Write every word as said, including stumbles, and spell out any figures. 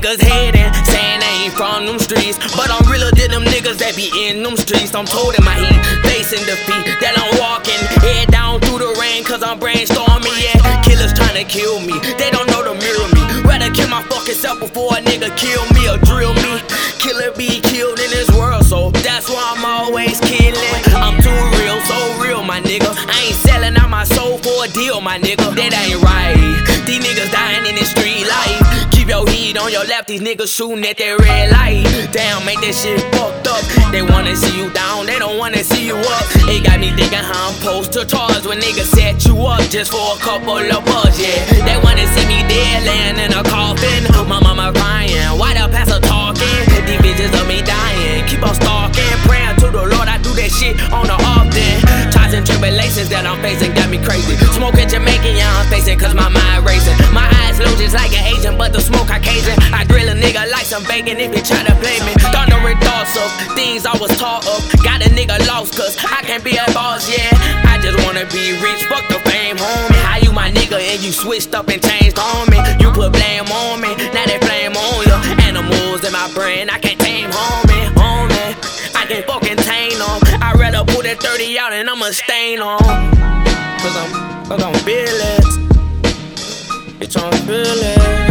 niggas hating, saying they ain't from them streets, but I'm realer than them niggas that be in them streets. I'm told in my heat, facing defeat, that I'm walking head down through the rain, cause I'm brainstorming. Yeah, killers trying to kill me, they don't know to mirror me. Rather kill my fucking self before a nigga kill me or drill me. Killer be killed in this world, so that's why I'm always killing. I'm too real, so real, my nigga. I ain't selling out my soul for a deal, my nigga. That ain't right. These niggas dying in the street life. Keep your heat on your left, these niggas shooting at that red light. Damn, make that shit fucked up. They wanna see you down, they don't wanna see you up. It got me thinking how I'm supposed to charge when niggas set you up just for a couple of bucks, yeah. They wanna see me dead, laying in a coffin. My mama crying, why the pastor talking? These visions of me dying, keep on stalking. Praying to the Lord, I do that shit on the often. Trials and tribulations that I'm facing got me crazy. Smoking Jamaican, yeah, I'm facing cause my mind racing. My eyes low just like an Asian, but the smoke Caucasian. I grill a nigga like some bacon if he try to play me. Thundering thoughts of things I was taught of. Got a nigga lost cause I can't be a boss, yeah. I just wanna be rich, fuck the fame, homie. How you my nigga and you switched up and changed on me? You put blame on me, now they flame on you. Animals in my brain, I can't tame, homie, homie. I can't fucking tame them. I'd rather put that thirty out and I'ma stain on. Cause I'm, cause I'm fearless. Bitch, I'm fearless.